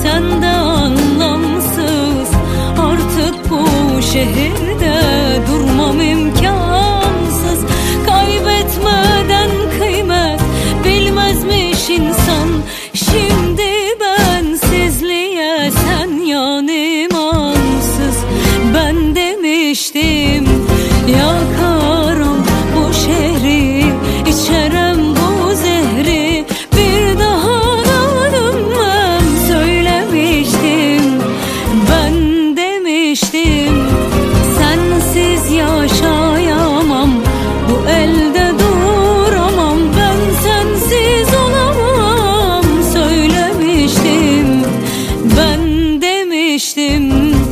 sen de anlamsız. Artık bu şehirde durmam imkansız. Kaybetmeden kıymet bilmezmiş insan. Şimdi bensizliğe sen yan imansız. Ben demiştim yakarım bu şehri, içerem bu zehri, bir daha da dönmem söylemiştim. Ben demiştim sensiz yaşayamam, bu elde duramam, ben sensiz olamam söylemiştim. Ben demiştim,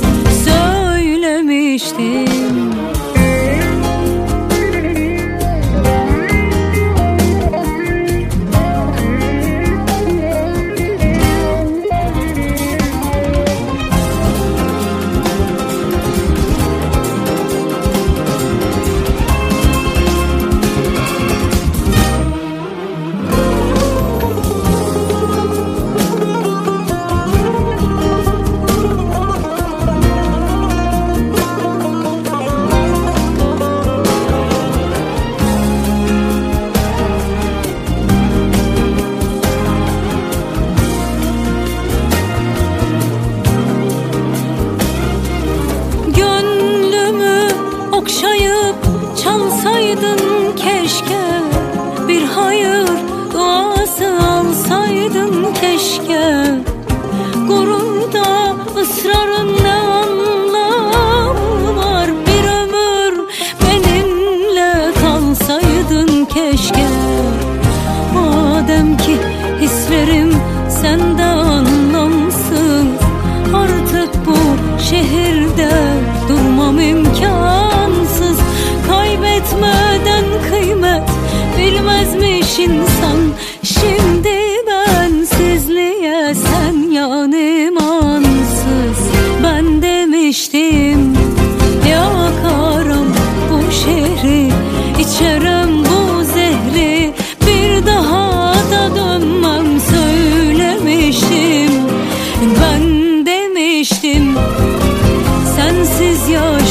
söylemiştim. Okşayıp çalsaydın keşke, bir hayır duası alsaydın keşke. Gururda ısrarın ne anlamı var, bir ömür benimle kalsaydın keşke. Madem ki hislerim sende anlamsız, artık bu şehirde durmam imkansız. Kaybetmeden kıymet bilmezmiş insan. Şimdi bensizliğe sen yan imansız. Ben demiştim yakarım bu şehri, içerem bu zehri, bir daha da dönmem söylemiştim. Ben demiştim sensiz yaşayamam,